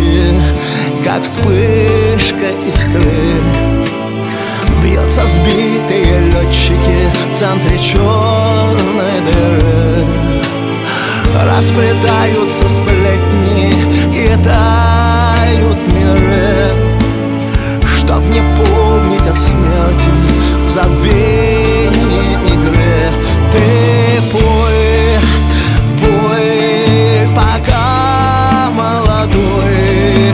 ночи, как вспышка искры. Бьются сбитые летчики в центре черной дыры. Расплетаются сплетни и тают миры. Чтоб не помнить о смерти в забвении игры, ты пой, пой, пока молодой.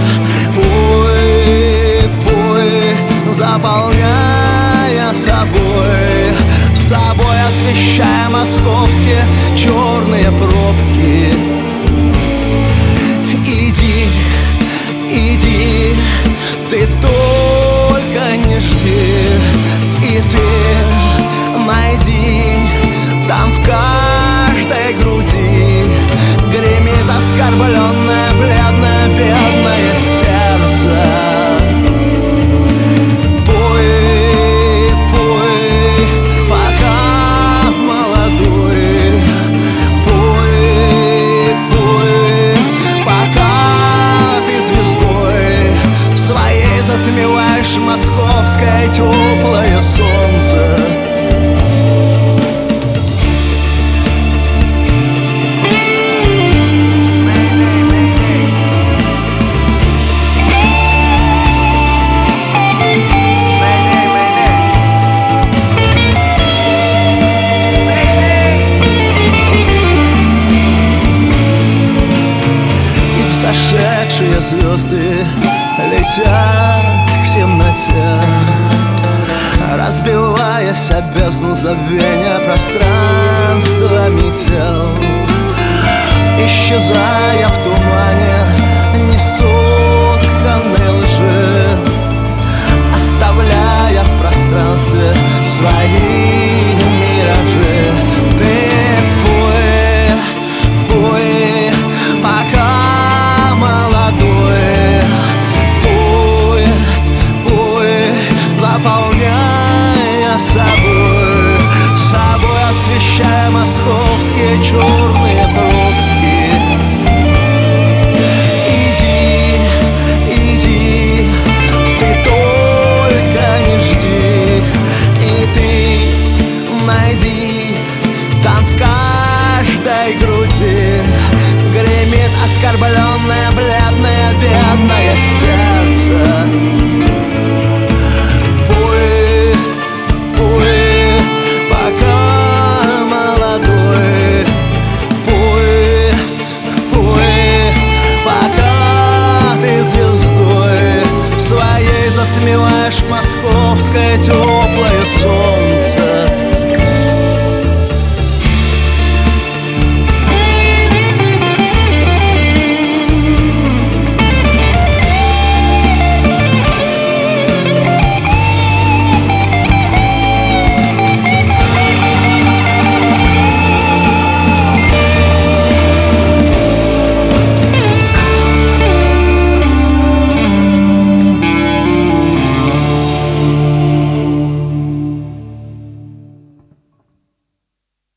Пой, пой, заполняя собой освещая московские черные пробки. Иди, иди, ты только не жди, и ты найди там в каждой груди гремит оскорбленное, бледное, бедное сердце. Пой, пой, пока молодой. Пой, пой, пока ты звездой своей затмеваешь московское теплое солнце. Сошедшие звезды летят к темноте, разбиваясь о бездну забвения пространствами тел. Исчезая в тумане несотканной лжи, оставляя в пространстве свои миражи. Ты пой, пой, пока молодой. Пой, пой, заполняя собой освещая московские черные пробки. Иди, иди, ты только не жди, и ты найди там в каждой груди гремит оскорбленное, бледное, бедное сердце. Пой, пой, пока молодой. Пой, пой, пока ты звездой своей затмеваешь московское теплое солнце.